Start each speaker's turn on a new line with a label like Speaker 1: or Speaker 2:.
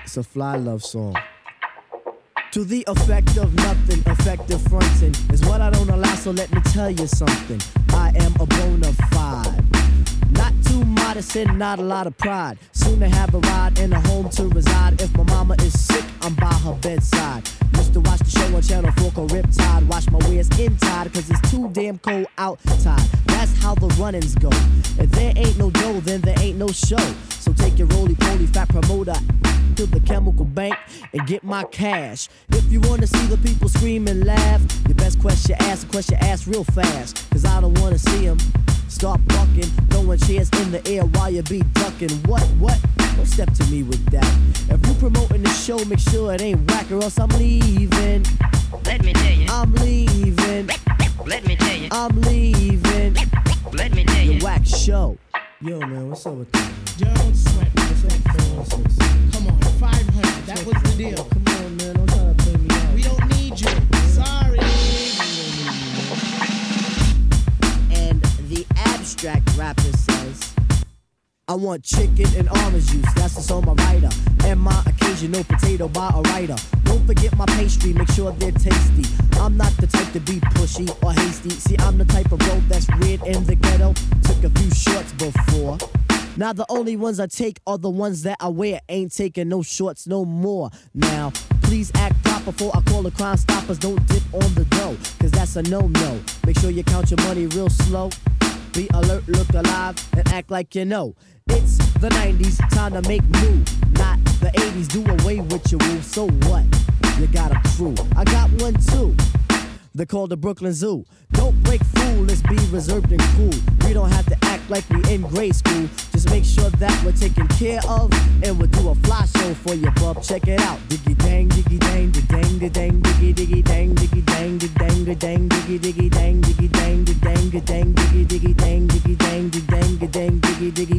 Speaker 1: It's a fly love song. To the effect of nothing, effective fronting is what I don't allow, so let me tell you something. I am a bona fide. Not too modest and not a lot of pride. Soon to have a ride and a home to reside. If my mama is sick, I'm by her bedside. Used to watch the show on Channel 4 called Riptide. Wash my wares inside, cause it's too damn cold outside. That's how the run-ins go. If there ain't no dough, then there ain't no show. So take your roly-poly fat promoter to the chemical bank and get my cash. If you wanna see the people scream and laugh, your best question ask real fast. Cause I don't wanna see them start bucking, throwing chairs in the air while you be ducking. What? Don't step to me with that. If you promoting the show, make sure it ain't whack or else I'm leaving.
Speaker 2: Let me tell you.
Speaker 1: I'm leaving.
Speaker 2: Let me tell you.
Speaker 1: I'm leaving.
Speaker 2: Let me tell you.
Speaker 1: Your whack show. Yo, man, what's up with that?
Speaker 3: Don't sweat me. Come on, 500. That was the deal.
Speaker 1: Come on, man. Don't try to play me out.
Speaker 3: We don't need you. Sorry.
Speaker 1: And the abstract rapper says, I want chicken and orange juice, that's what's on my rider. And my occasional potato by a writer. Don't forget my pastry, make sure they're tasty. I'm not the type to be pushy or hasty. See, I'm the type of bro that's weird in the ghetto. Took a few shorts before. Now the only ones I take are the ones that I wear. Ain't taking no shorts no more. Now, please act proper before I call the Crime Stoppers. Don't dip on the dough, cause that's a no-no. Make sure you count your money real slow. Be alert, look alive, and act like you know. It's the 90s, time to make move. Not the 80s, do away with your rules. So what? You got a crew. I got one too. They're called the Brooklyn Zoo. Don't break fool, let's be reserved and cool. We don't have to act like we in grade school. Just make sure that we're taken care of, and we'll do a fly show for you, bub. Check it out. Diggy dang, diggy dang, da dang, da dang, diggy diggy dang, diggy dang, da dang, da dang, diggy diggy dang, diggy dang, da dang, da dang, diggy diggy dang, diggy dang, da dang, da dang, diggy diggy.